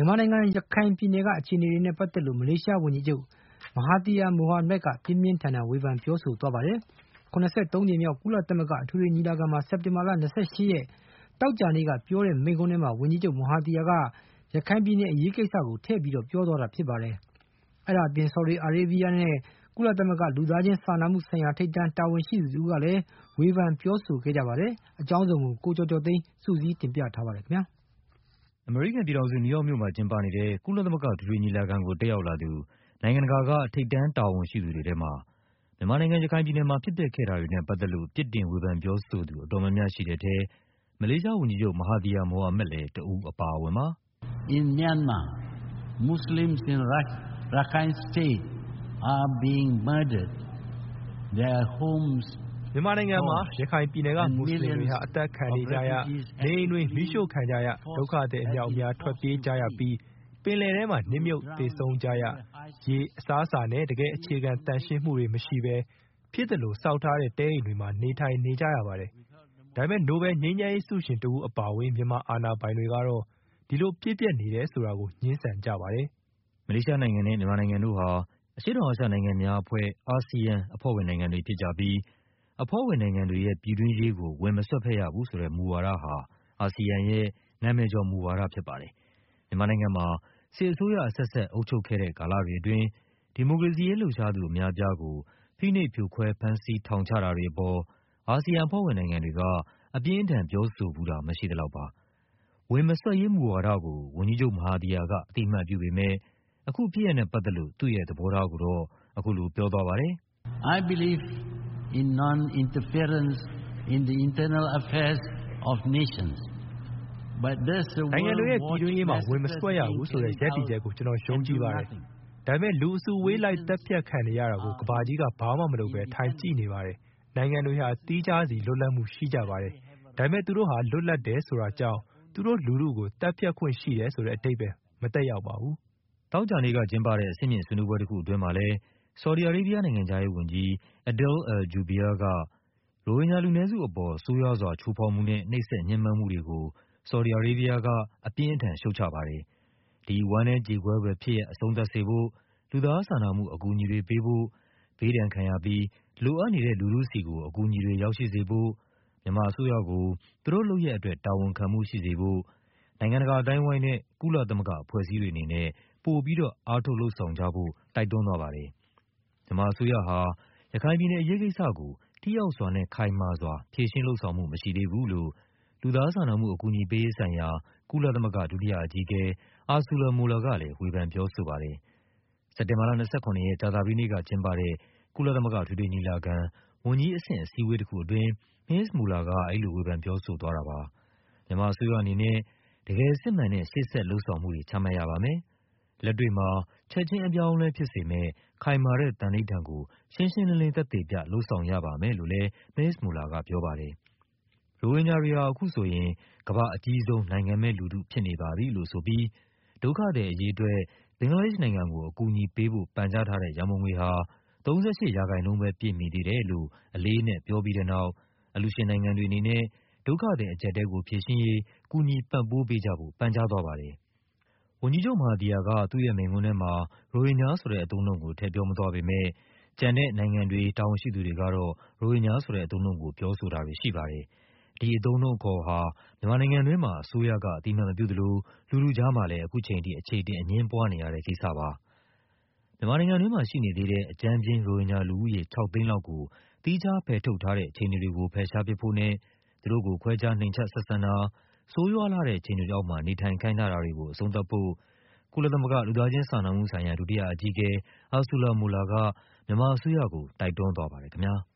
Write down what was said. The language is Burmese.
မြန်မာနိုင်ငံရခိုင်ပြည်နယ်ကအခြေအနေတွေနဲ့ပတ်သက်လို့မလေးရှားဝန်ကြီးချုပ်မဟာသီယာမိုဟာမက်ကပြင်းပြင်းထန်ထန်ဝေဖန်ပြောဆိုသွားပါတယ်။83ကြိမ်မြောက်ကုလသမဂ္ဂအထွေထွေညီလာခံမှာစက်တင်ဘာလ28ရက်တောက်ကြနေ့ကပြောတဲ့မိန့်ခွန်းထဲမှာဝန်ကြီးချုပ်မဟာသီယာကရခိုင်ပြည်နယ်အရေးကိစ္စကိုထည့်ပြီးပြောသွားတာဖြစ်ပါတယ်။အဲ့ဒါအပြင်ဆော်ဒီအာရေဗျနဲ့ကုလသမဂ္ဂလူသားချင်းစာနာမှုဆိုင်ရာထိပ်တန်းတာဝန်ရှိသူကလည်းဝေဖန်ပြောဆိုခဲ့ကြပါတယ်။အကြောင်းစုံကိုကိုကျော်ကျော်သိန်းစုစည်းတင်ပြထားပါတယ်ခင်ဗျာ။အမေရိကန်ပြည်ထောင်စုနယူးယောက်မြို့မှာကျင်းပနေတဲ့ကုလသမဂ္ဂဒုတိယညီလာခံကိုတက်ရောက်လာသူနိုင်ငံတကာကထိပ်တန်းတာဝန်ရှိသူတွေထဲမှာမြန်မာနိုင်ငံရခိုင်ပြည်နယ်မှာဖြစ်ပျက်ခဲ့တာတွေနဲ့ပတ်သက်လို့ပြစ်တင်ဝေဖန်ပြောဆိုသူအတော်များများရှိတဲ့ထဲမလေးရှားဝန်ကြီးချုပ်မဟာသီယာမိုဟာမက်လည်းတဦးအပါအဝင်ပါ။ In Myanmar, Muslims in Rakhine State are being murdered. Their homes မြန်မာနိုင်ငံမှာရခိုင်ပြည်နယ်ကမွတ်စလင်တွေဟာအသက်ခံနေကြရနေအိမ်တွေမိရှို့ခံကြရဒုက္ခသည်အများအပြားထွက်ပြေးကြရပြီးပင်လယ်ထဲမှာနစ်မြုပ်သေဆုံးကြရရေအစားအစာနဲ့တကယ်အခြေခံတန်ရှင်းမှုတွေမရှိဘဲဖြစ်တယ်လို့စောက်ထားတဲ့တဲအိမ်တွေမှာနေထိုင်နေကြရပါတယ်။ဒါပေမဲ့နိုဘယ်ငြိမ်းချမ်းရေးဆုရှင်တဦးအပါအဝင်မြန်မာအာဏာပိုင်တွေကတော့ဒီလိုပြည့်ပြည့်နေတယ်ဆိုတာကိုညှင်းဆန်ကြပါတယ်။မလေးရှားနိုင်ငံနဲ့မြန်မာနိုင်ငံတို့ဟာအရှေ့တောင်အာရှနိုင်ငံများအဖွဲ့အာဆီယံအဖွဲ့ဝင်နိုင်ငံတွေဖြစ်ကြပြီးအဖွဲ့ဝင်နိုင်ငံတွေရဲ့ပြည်တွင်းရေးကိုဝင်မစွက်ဖက်ရဘူးဆိုတဲ့မူဝါဒဟာအာဆီယံရဲ့နာမည်ကျော်မူဝါဒဖြစ်ပါတယ်။မြန်မာနိုင်ငံမှာစစ်အစိုးရအဆက်ဆက်အုပ်ချုပ်ခဲ့တဲ့ကာလတွေအတွင်းဒီမိုကရေစီရေးလှုပ်ရှားသူအများအပြားကိုဖိနှိပ်ဖြိုခွဲဖမ်းဆီးထောင်ချတာတွေအပေါ်အာဆီယံအဖွဲ့ဝင်နိုင်ငံတွေကအပြင်းအထန်ပြောဆိုဘူးတာမရှိသလောက်ပါ။ဝင်မစွက်ရေးမူဝါဒကိုဝန်ကြီးချုပ်မဟာသီယာကအတိအမှတ်ပြုပေမဲ့အခုဖြစ်ရပ်နဲ့ပတ်သက်လို့သူ့ရဲ့သဘောထားကိုတော့အခုလိုပြောသွားပါတယ်။ I believe in non-interference in the internal affairs of nations. But there's a နိုင်ငံတွေရဲ့ပြည်တွင်းရေးမှာဝင်မစွက်ရဘူးဆိုတဲ့ရည်တည်ချက်ကိုကျွန်တော်ယုံကြည်ပါတယ်။ဒါပေမဲ့လူအစုဝေးလိုက်တက်ဖြတ်ခံနေရတာကိုကဘာကြီးကဘာမှမလုပ်ပဲထိုင်ကြည့်နေပါတယ်။နိုင်ငံတွေဟာတီးခြားစီလွတ်လပ်မှုရှိကြပါတယ်။ဒါပေမဲ့သူတို့ဟာလွတ်လပ်တယ်ဆိုတာကြောင့်သူတို့လူထုကိုတက်ဖြတ်ခွင့်ရှိတယ်ဆိုတဲ့အဓိပ္ပာယ်မသက်ရောက်ပါဘူး။တောက်ကြနေ့ကကျင်းပတဲ့အဆင့်မြင့်ဆွေးနွေးပွဲတစ်ခုအတွင်းမှာလည်းဆော်ဒီအာရေဗျနိုင်ငံသားရေးဝန်ကြီး Adel al-Jubeir ကရိုဟင်ဂျာလူနည်းစုအပေါ်ဆိုးရွားစွာချိုးဖောက်မှုနဲ့နှိပ်စက်ညှဉ်းပန်းမှုတွေကိုဆော်ဒီအာရေဗျကအပြင်းအထန်ရှုတ်ချပါတယ်။ဒီဝမ်းနည်းကြေကွဲဖွယ်ဖြစ်ရပ်အဆုံးသတ်စေဖို့လူသားစာနာမှုအကူအညီတွေပေးဖို့ဘေးဒဏ်ခံရပြီးလိုအပ်နေတဲ့လူထုဆီကိုအကူအညီတွေရောက်ရှိစေဖို့မြန်မာအစိုးရကိုသူတို့လုပ်ရက်အတွက်တာဝန်ခံမှုရှိစေဖို့နိုင်ငံတကာအတိုင်းအဝိုင်းနဲ့ကုလသမဂ္ဂအဖွဲ့အစည်းတွေအနေနဲ့ပိုပြီးတော့အားထုတ်လုပ်ဆောင်ကြဖို့တိုက်တွန်းသွားပါတယ်။မြန်မာအစိုးရဟာရခိုင်ပြည်နယ်အရေးကိစ္စကိုထိရောက်စွာနဲ့ခိုင်မာစွာဖြေရှင်းလုပ်ဆောင်မှုမရှိသေးဘူးလို့လူသားစာနာမှုအကူအညီပေးရေးဆိုင်ရာကုလသမဂ္ဂဒုတိယအကြီးအကဲအာဆူလာမိုလာကလည်းဝေဖန်ပြောဆိုပါတယ်။စက်တင်ဘာလ29ရက်ကြာသပတေးနေ့ကကျင်းပတဲ့ကုလသမဂ္ဂထွေထွေညီလာခံဝန်ကြီးအဆင့်အစည်းအဝေးတစ်ခုအတွင်းမစ္စမူလာကအဲ့လိုဝေဖန်ပြောဆိုသွားတာပါ။မြန်မာအစိုးရအနေနဲ့တကယ်စစ်မှန်တဲ့ရှေ့ဆက်လုပ်ဆောင်မှုတွေချမှတ်ရပါမယ်။လက်တွေ့မှာချက်ချင်းအပြောင်းအလဲဖြစ်စေမဲ့ခိုင်မာတဲ့သန္နိဋ္ဌာန်ကိုရှင်းရှင်းလင်းလင်းသက်သေပြလုပ်ဆောင်ရပါမယ်လို့လည်းမစ္စမူလာကပြောပါတယ်။ရိုဟင်ဂျာတွေဟာအခုဆိုရင်ကမ္ဘာအကြီးဆုံးနိုင်ငံမဲ့လူထုဖြစ်နေပါပြီလို့ဆိုပြီးဒုက္ခသည်အရေးအတွက်ဘင်္ဂလားဒေ့ရှ်နိုင်ငံကိုအကူအညီပေးဖို့ပန်ကြားထားတဲ့ရန်ပုံငွေဟာ38%ပဲပြည့်မီသေးတယ်လို့အလေးအနက်ပြောပြီးတဲ့နောက်အလှူရှင်နိုင်ငံတွေအနေနဲ့ဒုက္ခသည်အကျပ်အတည်းကိုဖြေရှင်းရေးကူညီပံ့ပိုးပေးကြဖို့ပန်ကြားသွားပါတယ်။ဝန်ကြီးချုပ်မဟာသီယာကသူ့ရဲ့မိန့်ခွန်းထဲမှာရိုဟင်ဂျာဆိုတဲ့အသုံးအနှုန်းကိုထည့်ပြောမသွားပေမဲ့ကျန်တဲ့နိုင်ငံတွေတာဝန်ရှိသူတွေကတော့ရိုဟင်ဂျာဆိုတဲ့အသုံးအနှုန်းကိုပြောဆိုတာတွေရှိပါတယ်။ဒီအသုံးအနှုန်းအခေါ်ဟာမြန်မာနိုင်ငံတွင်းမှာအစိုးရကအတိအမှတ်မပြုသလိုလူထုကြားမှာလည်းအခုချိန်ထိအခြေအတင်အငြင်းပွားနေရတဲ့ကိစ္စပါ။မြန်မာနိုင်ငံတွင်းမှာရှိနေသေးတဲ့အကြမ်းဖျင်းရိုဟင်ဂျာလူဦးရေ6 သိန်းလောက်ကိုသီးခြားဖယ်ထုတ်ထားတဲ့အခြေအနေတွေကိုဖယ်ရှားပစ်ဖို့နဲ့သူတို့ကိုခွဲခြားနှိမ်ချဆက်ဆံတာဆိုးရွားလာတဲ့အခြေအနေတွေအောက်မှာနေထိုင်ခိုင်းထားတာတွေကိုအဆုံးသတ်ဖို့ကုလသမဂ္ဂလူသားချင်းစာနာမှုဆိုင်ရာဒုတိယအကြီးအကဲအာဆူလာမိုလာကမြန်မာအစိုးရကိုတိုက်တွန်းသွားပါတယ်ခင်ဗျာ။